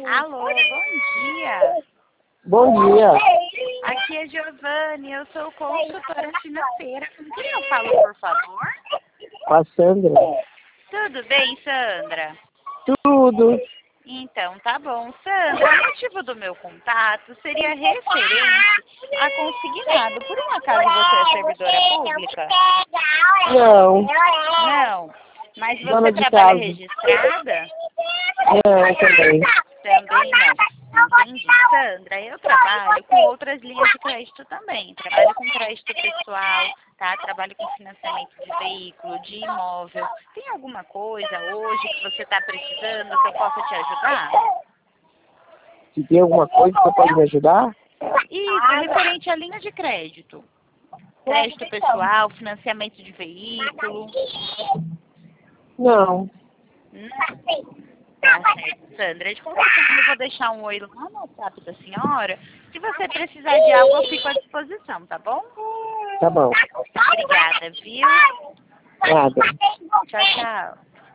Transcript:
Alô, bom dia. Bom dia. Aqui é Giovanni, eu sou consultora financeira. Com quem eu falo, por favor? Com a Sandra. Tudo bem, Sandra? Tudo. Então, tá bom. Sandra, o motivo do meu contato seria referente a consignado. Por um acaso você é servidora pública? Não. Não. Mas você Dona de trabalha casa. registrada? Não, também. Também não. Entendi. Sandra, eu trabalho com outras linhas de crédito também. Trabalho com crédito pessoal, tá? Trabalho com financiamento de veículo, de imóvel. Tem alguma coisa hoje que você está precisando que eu possa te ajudar? Se tem alguma coisa que você pode me ajudar? Isso, referente à linha de crédito. Crédito pessoal, financiamento de veículo. Não. Tá certo, Sandra. De qualquer forma, eu vou deixar um oi lá no WhatsApp da senhora. Se você precisar de algo, eu fico à disposição, tá bom? Tá bom. Obrigada, viu? Nada. Tchau, tchau.